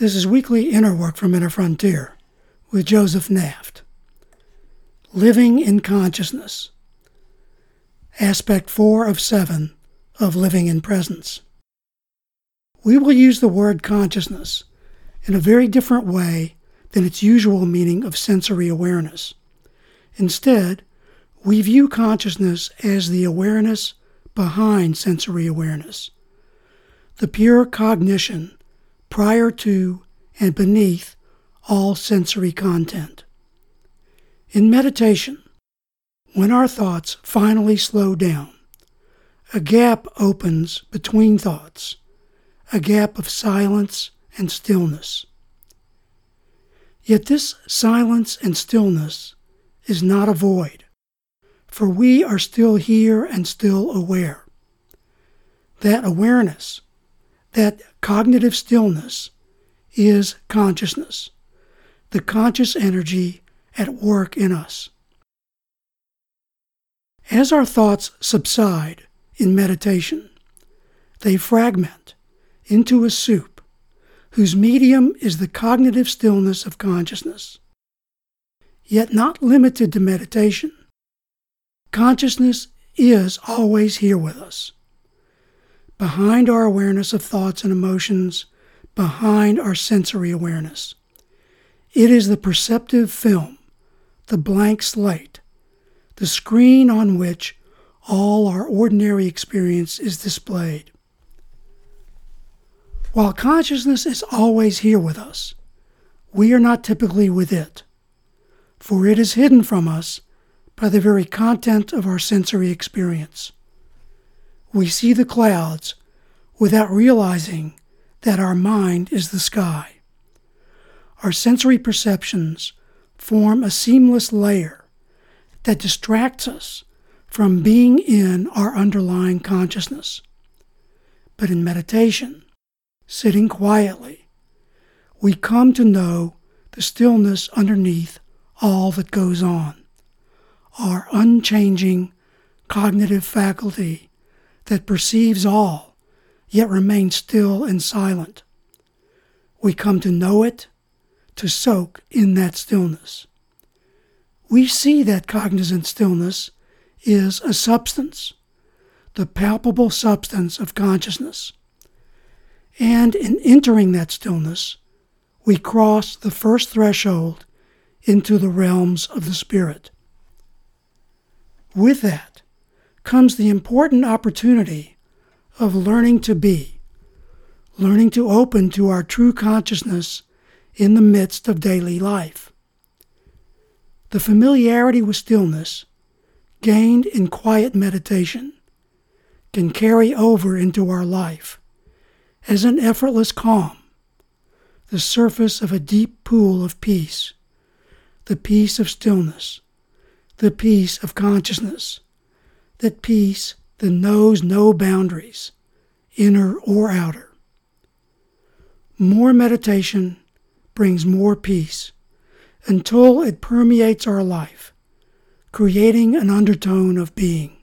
This is weekly inner work from Inner Frontier with Joseph Naft. Living in Consciousness. Aspect 4 of 7 of Living in Presence. We will use the word consciousness in a very different way than its usual meaning of sensory awareness. Instead, we view consciousness as the awareness behind sensory awareness, the pure cognition prior to and beneath all sensory content. In meditation, when our thoughts finally slow down, a gap opens between thoughts, a gap of silence and stillness. Yet this silence and stillness is not a void, for we are still here and still aware. That awareness, that cognitive stillness, is consciousness, the conscious energy at work in us. As our thoughts subside in meditation, they fragment into a soup whose medium is the cognitive stillness of consciousness. Yet not limited to meditation, consciousness is always here with us. Behind our awareness of thoughts and emotions, behind our sensory awareness. It is the perceptive film, the blank slate, the screen on which all our ordinary experience is displayed. While consciousness is always here with us, we are not typically with it, for it is hidden from us by the very content of our sensory experience. We see the clouds without realizing that our mind is the sky. Our sensory perceptions form a seamless layer that distracts us from being in our underlying consciousness. But in meditation, sitting quietly, we come to know the stillness underneath all that goes on, our unchanging cognitive faculty that perceives all, yet remains still and silent. We come to know it, to soak in that stillness. We see that cognizant stillness is a substance, the palpable substance of consciousness. And in entering that stillness, we cross the first threshold into the realms of the spirit. With that comes the important opportunity of learning to be, learning to open to our true consciousness in the midst of daily life. The familiarity with stillness, gained in quiet meditation, can carry over into our life as an effortless calm, the surface of a deep pool of peace, the peace of stillness, the peace of consciousness, that peace that knows no boundaries, inner or outer. More meditation brings more peace until it permeates our life, creating an undertone of being.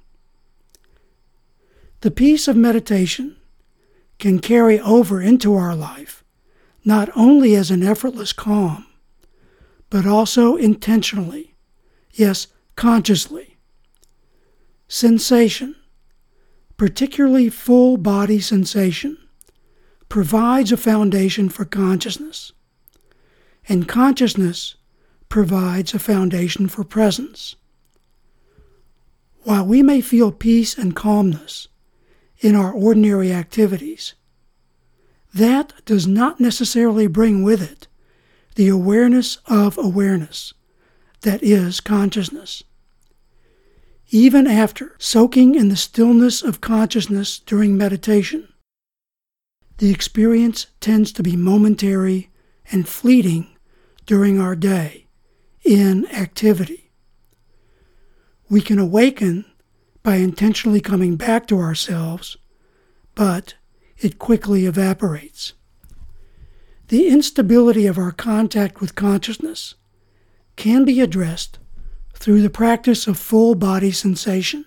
The peace of meditation can carry over into our life, not only as an effortless calm, but also intentionally, yes, consciously. Sensation, particularly full body sensation, provides a foundation for consciousness, and consciousness provides a foundation for presence. While we may feel peace and calmness in our ordinary activities, that does not necessarily bring with it the awareness of awareness that is consciousness. Even after soaking in the stillness of consciousness during meditation, the experience tends to be momentary and fleeting during our day in activity. We can awaken by intentionally coming back to ourselves, but it quickly evaporates. The instability of our contact with consciousness can be addressed through the practice of full body sensation.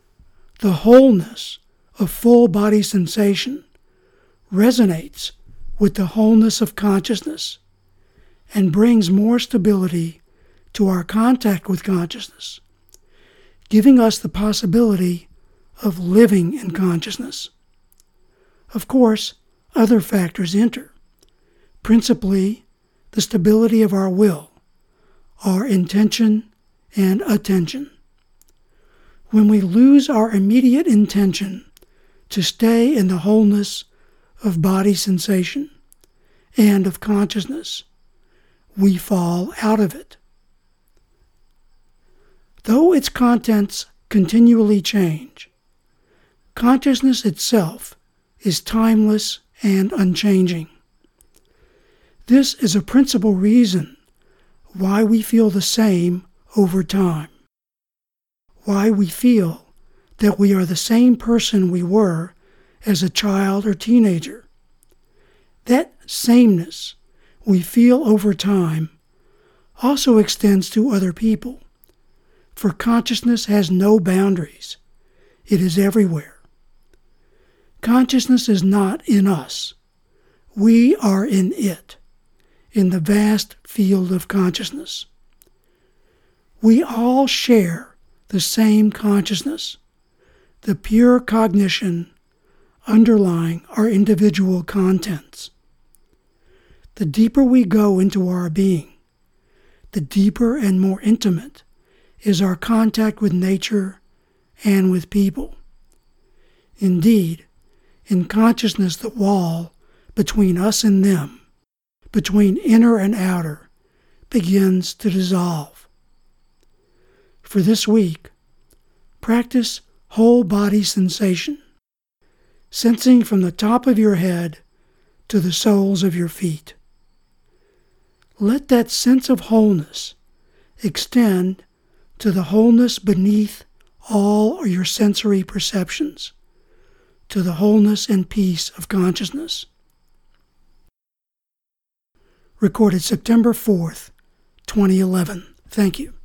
The wholeness of full body sensation resonates with the wholeness of consciousness and brings more stability to our contact with consciousness, giving us the possibility of living in consciousness. Of course, other factors enter, principally the stability of our will, our intention and attention. When we lose our immediate intention to stay in the wholeness of body sensation and of consciousness, we fall out of it. Though its contents continually change, consciousness itself is timeless and unchanging. This is a principal reason why we feel the same over time, why we feel that we are the same person we were as a child or teenager. That sameness we feel over time also extends to other people, for consciousness has no boundaries. It is everywhere. Consciousness is not in us. We are in it, in the vast field of consciousness. We all share the same consciousness, the pure cognition underlying our individual contents. The deeper we go into our being, the deeper and more intimate is our contact with nature and with people. Indeed, in consciousness, the wall between us and them, between inner and outer, begins to dissolve. For this week, practice whole body sensation, sensing from the top of your head to the soles of your feet. Let that sense of wholeness extend to the wholeness beneath all your sensory perceptions, to the wholeness and peace of consciousness. Recorded September 4th, 2011. Thank you.